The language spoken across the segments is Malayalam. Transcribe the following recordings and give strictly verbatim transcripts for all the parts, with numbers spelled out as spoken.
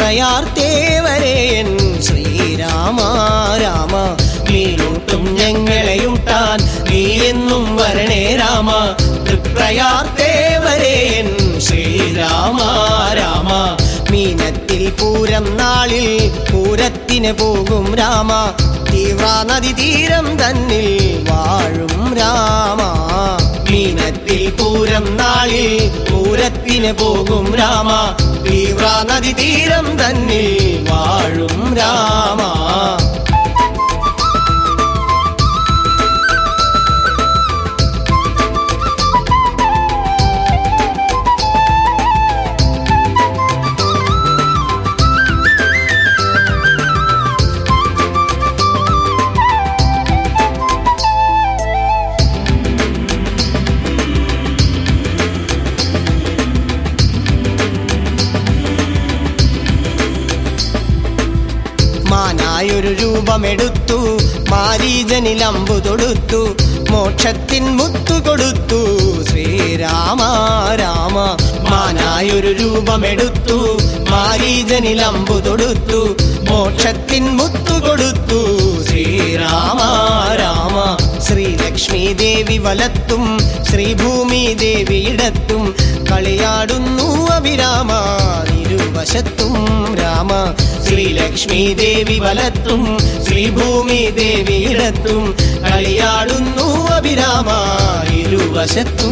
തൃപ്രയാർത്തേവരേൻ ശ്രീരാമ രാമ. മീനൂട്ടും ഞങ്ങളെയൂട്ടാൻ നീ എന്നും വരണേ രാമ. തൃപ്രയാർത്തേവരേൻ ശ്രീരാമ രാമ. മീനത്തിൽ പൂരം നാളിൽ പൂരത്തിന് പോകും രാമ. തീവ്ര നദി തീരം തന്നിൽ വാഴും രാമ. മീനത്തിൽ പൂരം നാളിൽ പൂരത്തിന് പോകും രാമ. തീവ്ര നദി തീരം തന്നിൽ വാഴും രാമ. മാനായൊരു രൂപമെടുത്തു മാരീജനിൽ അമ്പു തൊടുത്തു. മോക്ഷത്തിൻ മുത്തു കൊടുത്തു ശ്രീരാമ രാമ. മാനായൊരു രൂപമെടുത്തു മാരീജനിൽ അമ്പു തൊടുത്തു. മോക്ഷത്തിൻ മുത്തു കൊടുത്തു ശ്രീരാമ രാമ. ശ്രീലക്ഷ്മി ദേവി വലത്തും ശ്രീഭൂമി ദേവി ഇടത്തും കളിയാടുന്നു അഭിരാമ ഇരുവശത്തും രാമ. ശ്രീലക്ഷ്മി ദേവി വലത്തും ശ്രീഭൂമി ദേവി ഇടത്തും കളിയാടുന്നു അഭിരാമ ഇരുവശത്തും.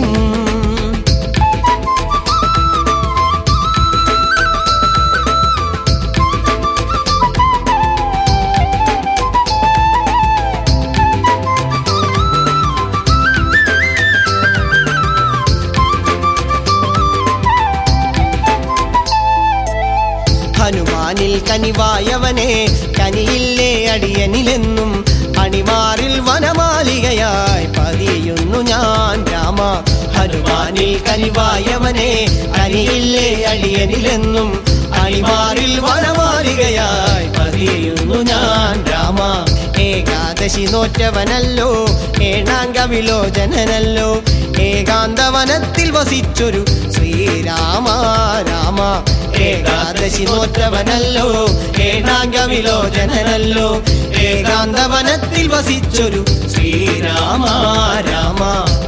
ഹനുമാനിൽ കനിവായവനെ കനിയില്ലേ അടിയനിലെന്നും അണിമാറിൽ വനമാലികയായി പതിയുന്നു ഞാൻ രാമ. ഹനുമാനിൽ കനിവായവനെ കനിയില്ലേ അടിയനിലെന്നും അണിമാറിൽ വനമാലികയായി പതിയുന്നു ഞാൻ രാമ. ഏകാദശി നോറ്റവനല്ലോ ഏണാംഗ വിലോചനനല്ലോ. ഏകാന്തവനത്തിൽ വസിച്ചൊരു ശ്രീരാമ രാമ. ഏകാദശി നോറ്റവനല്ലോ ഏണാംഗ വിലോചനനല്ലോ. ഏകാന്തവനത്തിൽ വസിച്ചൊരു ശ്രീരാമ രാമ.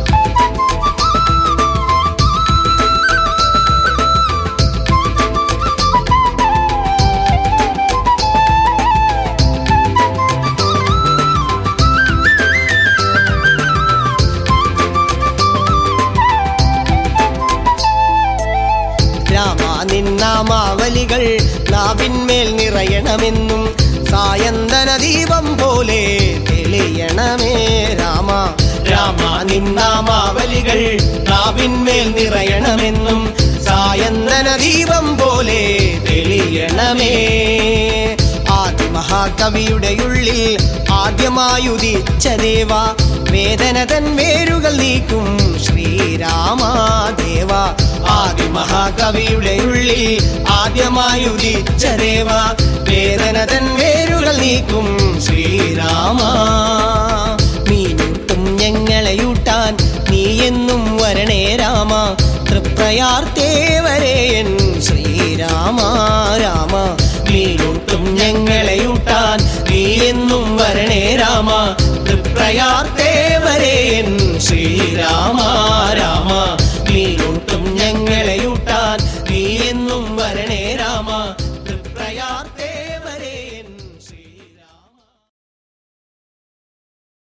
രാമ നിന്നാമാവലികൾ നാവിന്മേൽ നിറയണമെന്നും സായന്തന ദീപം പോലെ തെളിയണമേ രാമ. രാമ നിന്നാമാവലികൾ നാവിന്മേൽ നിറയണമെന്നും സായന്തന ദീപം പോലെ തെളിയണമേ. ആദിമഹാകവിയുടെ ഉള്ളിൽ ആദ്യമായുദിച്ച ദേവ വേദന തൻ വേരുകൾ നീക്കും ശ്രീരാമ ദേവ. ആദിമഹാകവിയുടെ ഉള്ളിൽ ആദ്യമായുദിച്ച ദേവ വേദന തൻ വേരുകൾ നീക്കും ശ്രീരാമ. മീനൂട്ടും ഞങ്ങളെയൂട്ടാൻ നീ എന്നും വരണേ രാമ. തൃപ്രയാർത്തേവരേൻ ശ്രീരാമ രാമ. മീനൂട്ടും ഞങ്ങളെയൂട്ടാൻ നീ എന്നും വരണേ രാമ. തൃപ്രയാർത്തേവരേൻ ശ്രീരാമ രാമ.